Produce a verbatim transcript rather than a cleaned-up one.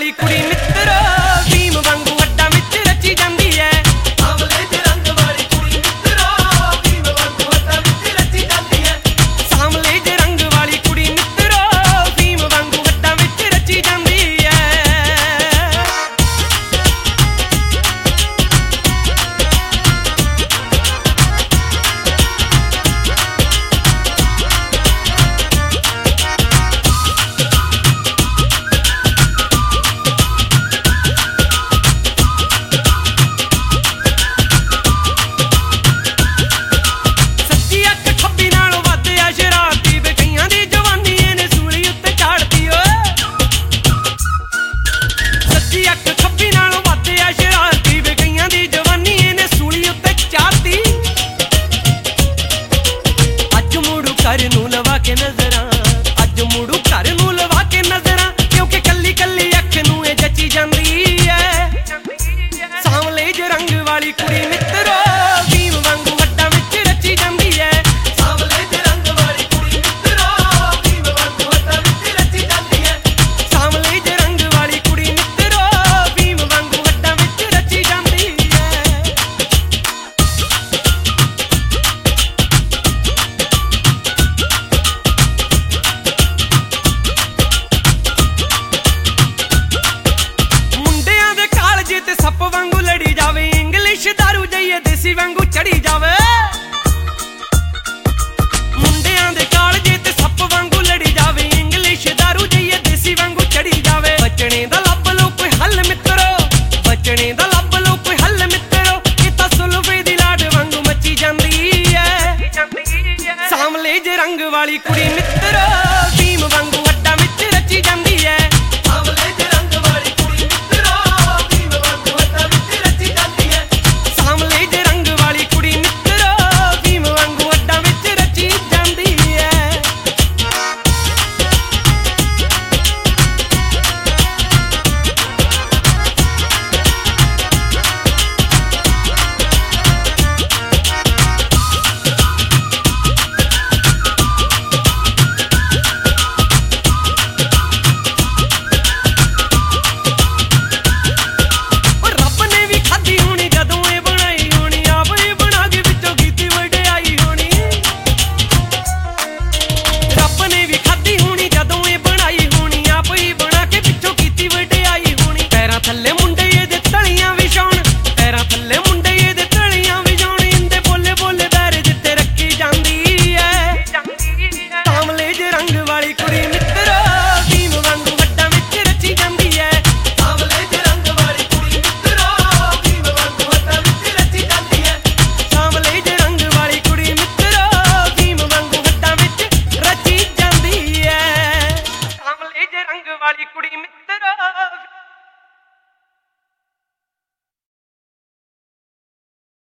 ਵਾਲੀ ਕੁੜੀ ਮਿੱਤਰੋ ਭੀਮ ਵਾਂਗੂ ਅੱਡਾ ਵਿੱਚ ਰਚੀ ਜਾਂਦੀ ਐ। ਸਾਂਵਲੇ ਜਿਹੇ ਰੰਗ ਵਾਲੀ ਕੁੜੀ ਮਿੱਤਰੋ ਭੀਮ ਵਾਂਗੂ ਅੱਡਾ ਵਿੱਚ ਰਚੀ ਜਾਂਦੀ ਐ। ਸਾਂਵਲੇ ਜਿਹੇ ਰੰਗ ਵਾਲੀ ਕੁੜੀ ਮਿੱਤਰੋ ਭੀਮ ਵਾਂਗੂ ਅੱਡਾ ਵਿੱਚ ਰਚੀ ਜਾਂਦੀ ਐ। ਘਰ ਨੂੰ ਲਵਾ ਕੇ ਨਜ਼ਰਾਂ ਅੱਜ ਮੁੜੂ ਘਰ ਨੂੰ ਲਵਾ ਕੇ ਨਜ਼ਰਾਂ ਕਿਉਂਕਿ ਕੱਲੀ ਕੱਲੀ ਅੱਖ ਨੂੰ ਇਹ ਜੱਚੀ ਜਾਂਦੀ ਐ। ਸਾਂਵਲੇ ਜਿਹੇ ਰੰਗ ਵਾਲੀ ਕੁੜੀ ਮਿੱਤਰੋ ਭੀਮ ਵਾਂਗੂ ਅੱਡਾ ਵਿੱਚ ਰਚੀ ਜਾਂਦੀ ਐ। ਸਾਂਵਲੇ ਜਿਹੇ ਰੰਗ ਵਾਲੀ ਕੁੜੀ ਮਿੱਤਰੋ ਭੀਮ ਵਾਂਗੂ ਅੱਡਾ ਵਿੱਚ ਰਚੀ ਜਾਂਦੀ ਐ। ਸਾਂਵਲੇ ਜਿਹੇ ਰੰਗ ਵਾਲੀ ਕੁੜੀ ਮਿੱਤਰੋ ਭੀਮ ਵਾਂਗੂ ਅੱਡਾ ਵਿੱਚ ਰਚੀ ਜਾਂਦੀ ਐ। ਤੇ ਸੱਪ ਵਾਂਗੂ ਲੜੀ ਜਾਵੇ ਇੰਗਲਿਸ਼ ਦਾਰੂ ਜਈਏ ਦੇਸੀ ਵਾਂਗੂ ਚੜੀ ਜਾਵੇ। ਮੁੰਡਿਆਂ ਦੇ ਕਾਲਜੇ ਤੇ ਸੱਪ ਵਾਂਗੂ ਲੜੀ ਜਾਵੇ ਇੰਗਲਿਸ਼ ਦਾਰੂ ਜਈਏ ਦੇਸੀ ਵਾਂਗੂ ਚੜੀ ਜਾਵੇ। ਬਚਣੇ ਦਾ ਲੱਭ ਲੋ ਕੋਈ ਹੱਲ ਮਿੱਤਰੋ ਬਚਣੇ ਦਾ